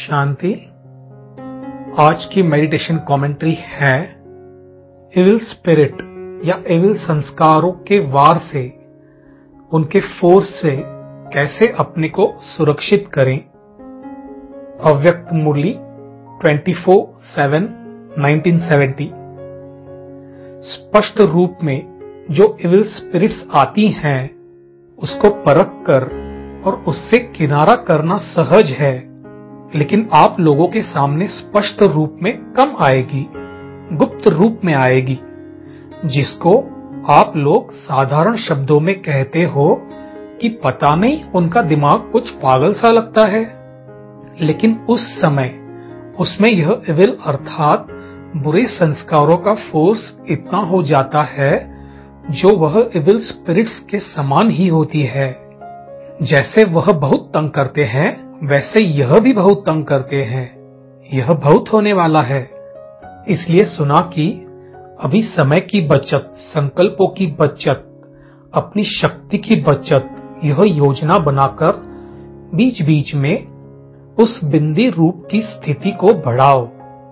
शांति। आज की meditation commentary है इविल स्पिरिट या इविल संस्कारों के वार से, उनके फोर्स से कैसे अपने को सुरक्षित करें। अव्यक्त मुरली 24/7/1970। स्पष्ट रूप में जो इविल स्पिरिट्स आती हैं उसको परख कर और उससे किनारा करना सहज है, लेकिन आप लोगों के सामने स्पष्ट रूप में कम आएगी, गुप्त रूप में आएगी, जिसको आप लोग साधारण शब्दों में कहते हो कि पता नहीं उनका दिमाग कुछ पागल सा लगता है। लेकिन उस समय उसमें यह इविल अर्थात बुरे संस्कारों का फोर्स इतना हो जाता है जो वह इविल स्पिरिट्स के समान ही होती है। जैसे वह बहुत तंग करते हैं वैसे यह भी बहुत तंग करते हैं। यह बहुत होने वाला है। इसलिए सुना कि अभी समय की बचत, संकल्पों की बचत, अपनी शक्ति की बचत, यह योजना बनाकर बीच बीच में उस बिंदी रूप की स्थिति को बढ़ाओ।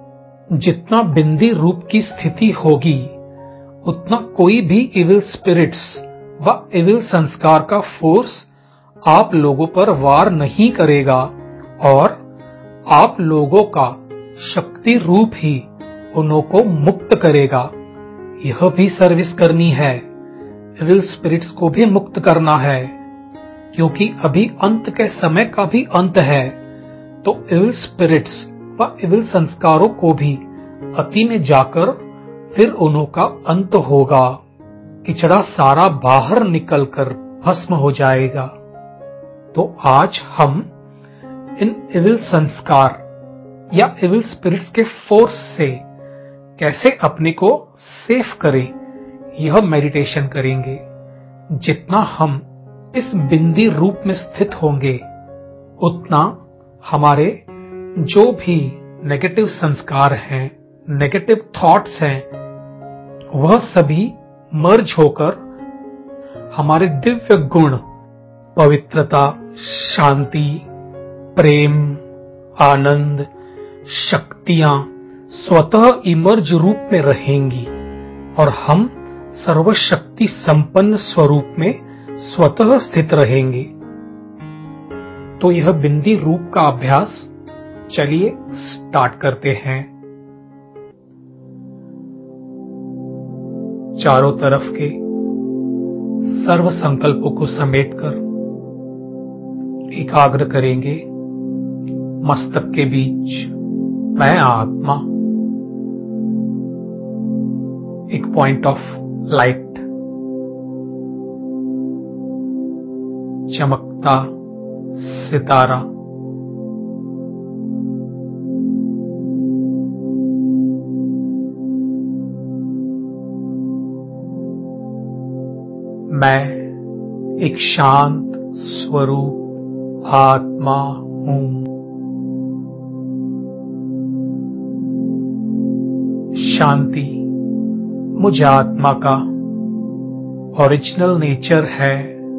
जितना बिंदी रूप की स्थिति होगी उतना कोई भी इविल स्पिरिट्स व इविल संस्कार का फोर्स आप लोगों पर वार नहीं करेगा और आप लोगों का शक्ति रूप ही उन्हों को मुक्त करेगा। यह भी सर्विस करनी है, इविल स्पिरिट्स को भी मुक्त करना है, क्योंकि अभी अंत के समय का भी अंत है। तो इविल स्पिरिट्स व इविल संस्कारों को भी अति में जाकर फिर उन्हों का अंत होगा। किचड़ा सारा बाहर निकलकर भस्म हो जाएगा। तो आज हम इन इविल संस्कार या इविल स्पिरिट्स के फोर्स से कैसे अपने को सेफ करें, यह मेडिटेशन करेंगे। जितना हम इस बिंदी रूप में स्थित होंगे उतना हमारे जो भी नेगेटिव संस्कार हैं, नेगेटिव थॉट्स हैं, वह सभी मर्ज होकर हमारे दिव्य गुण, पवित्रता, शांति, प्रेम, आनंद, शक्तियां स्वतः इमर्ज रूप में रहेंगी और हम सर्वशक्ति संपन्न स्वरूप में स्वतः स्थित रहेंगे। तो यह बिंदी रूप का अभ्यास चलिए स्टार्ट करते हैं। चारों तरफ के सर्व संकल्पों को समेटकर एकाग्र करेंगे। मस्तक के बीच मैं आत्मा, एक पॉइंट ऑफ लाइट, चमकता सितारा, मैं एक शांत स्वरूप आत्मा हूं। शांति मुझ आत्मा का ओरिजिनल नेचर है।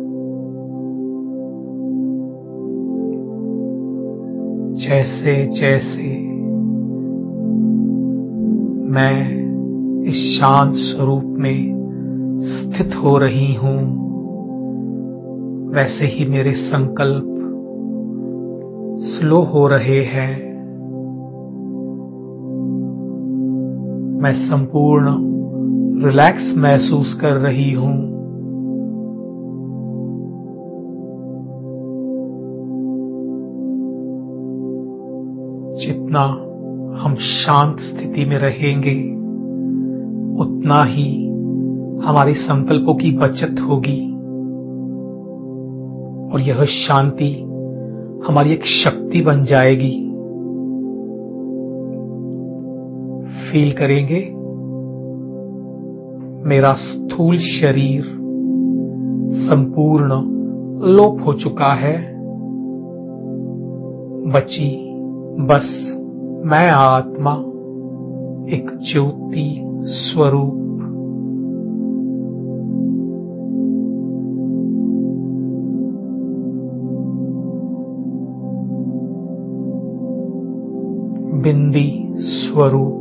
जैसे जैसे मैं इस शांत स्वरूप में स्थित हो रही हूं, वैसे ही मेरे संकल्प स्लो हो रहे हैं। मैं संपूर्ण रिलैक्स महसूस कर रही हूं। जितना हम शांत स्थिति में रहेंगे उतना ही हमारे संकल्पों की बचत होगी और यह शांति हमारी एक शक्ति बन जाएगी। फील करेंगे मेरा स्थूल शरीर संपूर्ण लोप हो चुका है। बची बस मैं आत्मा, एक ज्योति स्वरूप। बिंदी स्वरूप।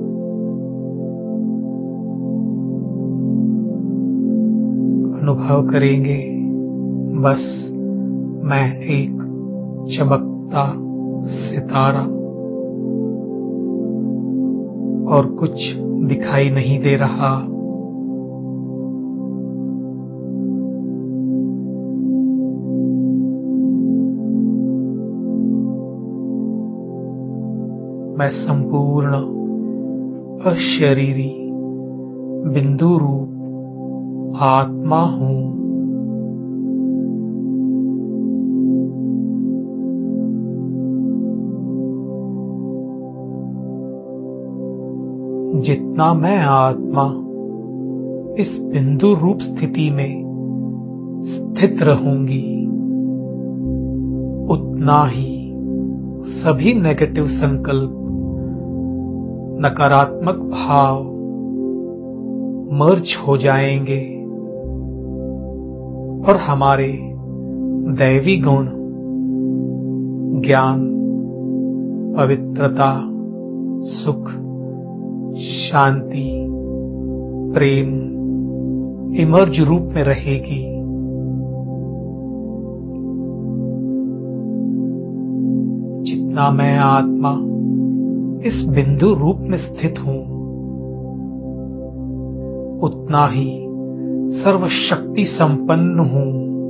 अनुभव करेंगे बस मैं एक चमकता सितारा, और कुछ दिखाई नहीं दे रहा। मैं संपूर्ण अशरीरी बिंदु रूप आत्मा हूं। जितना मैं आत्मा इस बिंदु रूप स्थिति में स्थित रहूंगी, उतना ही सभी नेगेटिव संकल्प, नकारात्मक भाव मर्ज हो जाएंगे और हमारे दैवी गुण, ज्ञान, पवित्रता, सुख, शांति, प्रेम इमर्ज रूप में रहेगी। जितना मैं आत्मा इस बिंदु रूप में स्थित हूं, उतना ही सर्वशक्ति संपन्न हूं।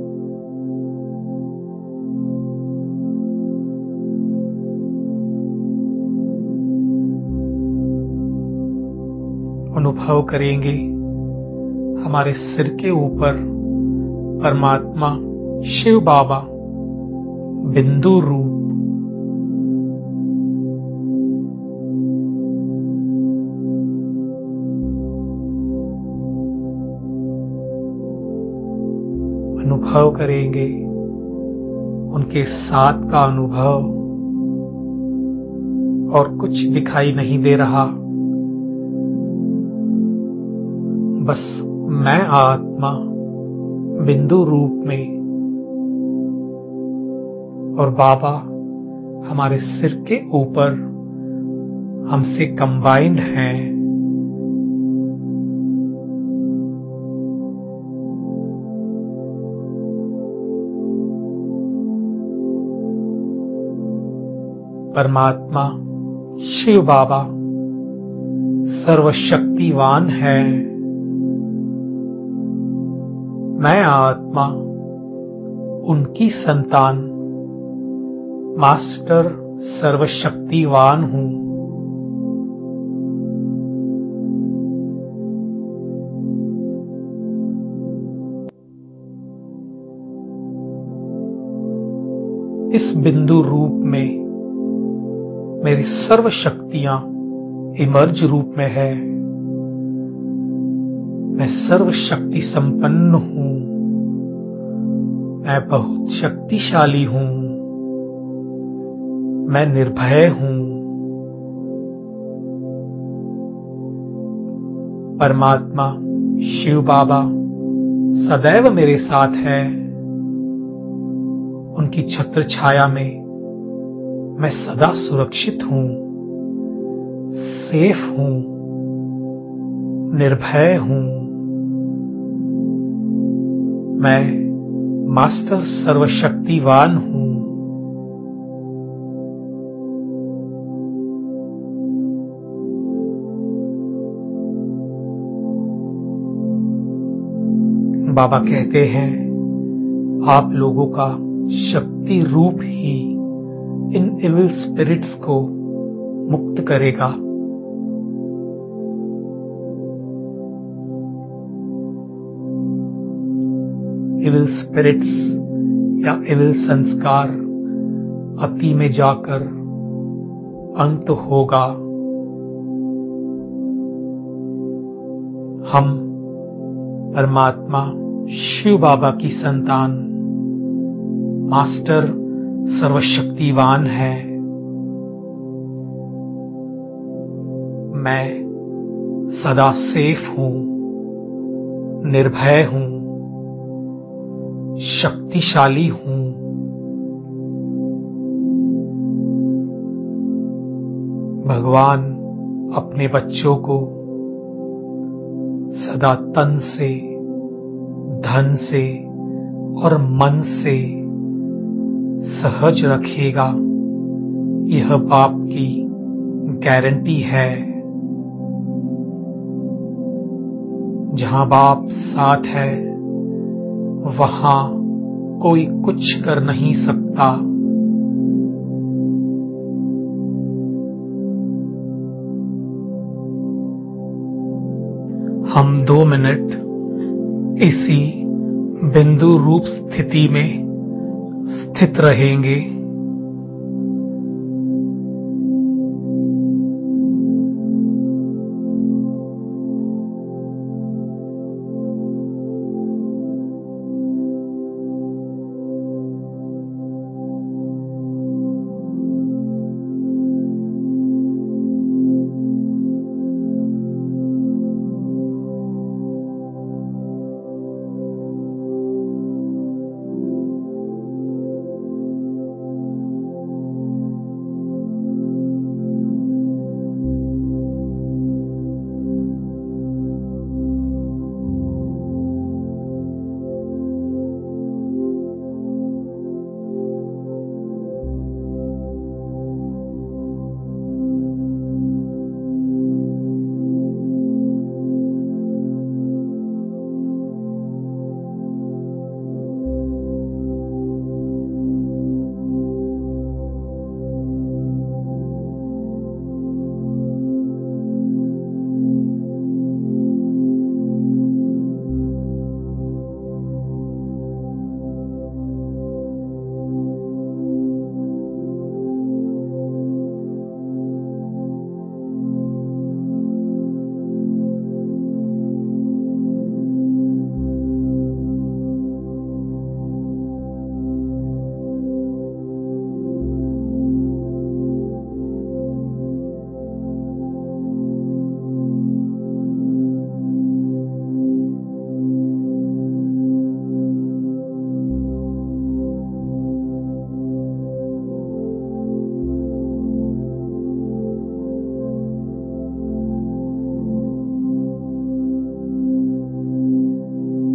अनुभव करेंगे हमारे सिर के ऊपर परमात्मा शिव बाबा बिंदु रूप अनुभव करेंगे, उनके साथ का अनुभव, और कुछ दिखाई नहीं दे रहा। बस मैं आत्मा बिंदु रूप में और बाबा हमारे सिर के ऊपर हमसे कंबाइंड हैं। परमात्मा शिव बाबा सर्वशक्तिवान है। मैं आत्मा उनकी संतान मास्टर सर्वशक्तिवान हूं। इस बिंदु रूप में मेरी सर्व शक्तियां इमर्ज रूप में है। मैं सर्व शक्ति संपन्न हूं। मैं बहुत शक्तिशाली हूं। मैं निर्भय हूं। परमात्मा शिव बाबा सदैव मेरे साथ है। उनकी छत्र छाया में मैं सदा सुरक्षित हूं, सेफ हूं, निर्भय हूं। मैं मास्टर सर्वशक्तिवान हूं। बाबा कहते हैं, आप लोगों का शक्ति रूप ही इन इविल स्पिरिट्स को मुक्त करेगा। इविल स्पिरिट्स या इविल संस्कार अति में जाकर अंत होगा। हम परमात्मा शिव बाबा की संतान मास्टर सर्वशक्तिवान है। मैं सदा सेफ हूं, निर्भय हूं, शक्तिशाली हूं। भगवान अपने बच्चों को सदा तन से, धन से और मन से सहज रखेगा, यह बाप की गारंटी है। जहां बाप साथ है वहां कोई कुछ कर नहीं सकता। हम 2 मिनट इसी बिंदु रूप स्थिति में स्थित रहेंगे।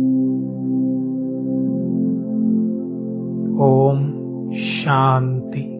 ओम शांति।